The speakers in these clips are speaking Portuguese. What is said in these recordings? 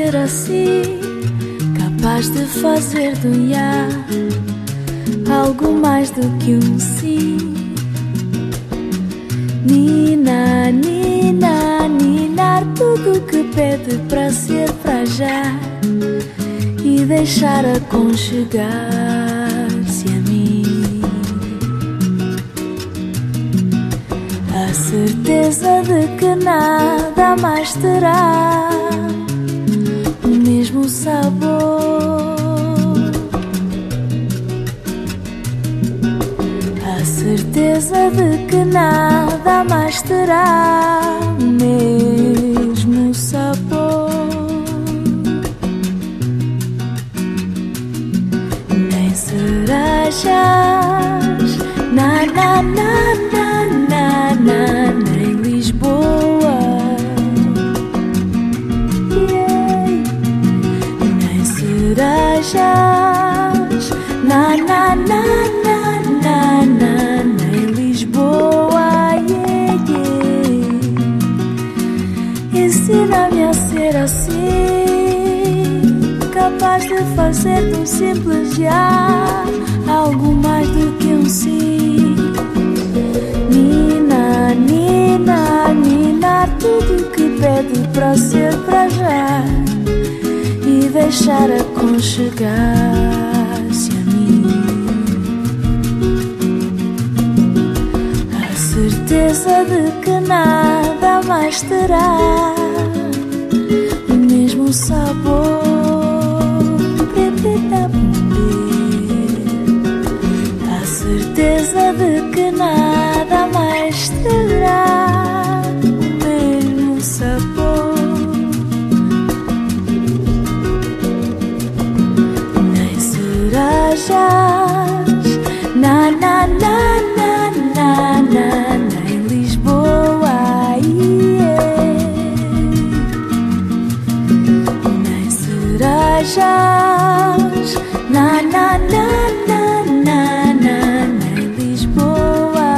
ser assim, capaz de fazer do ya algo mais do que um sim. Nina, nina, ninar tudo que pede pra ser pra já e deixar aconchegar-se a mim. A certeza de que nada mais terá o mesmo sabor. A certeza de que nada mais terá o mesmo sabor. Nem cerejas, na na na na na na, nem Lisboa, yeah. Nem cerejas, na na na na na na, nem Lisboa, yeah, yeah. Ensina-me a ser assim, capaz de fazer de um simples já algo mais do que um sim. Nina, nina, ninar tudo que pede pra ser pra já e deixar aconchegar-se a mim. A certeza de que nada mais terá o mesmo sabor. A certeza de que nada mais terá o mesmo sabor. Nem cerejas, na na na na na na, nem Lisboa, yeah. Nem cerejas, na na na na na na, nem Lisboa.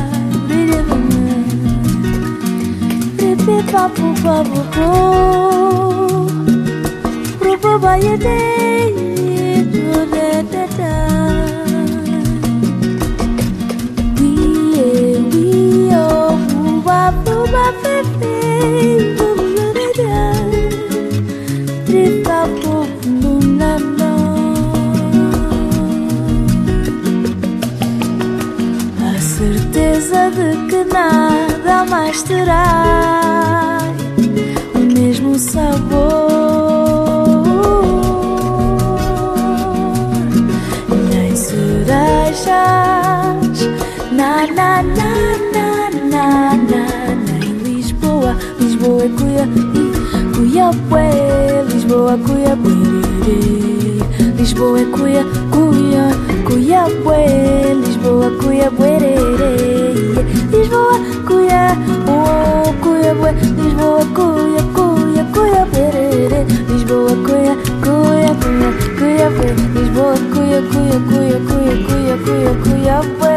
Papo papo po, pro baie de do da da da. We oh ba fe fe do da da. Tri papo na no. A certeza de que nada mais terá o mesmo sabor. Nem cerejas, na na na na na na, nem Lisboa. Lisboa é cuia, cuia bué. Lisboa cuia bué. Lisboa é cuia, cuia, cuia bué. Lisboa cuia bué. Lisboa cuia, oh cuia bué. Lisboa cuia, cuia, cuia bué. Lisboa cuia, cuia, cuia, cuia bué. Lisboa cuia, cuia, cuia, cuia, cuia, cuia, cuia bué.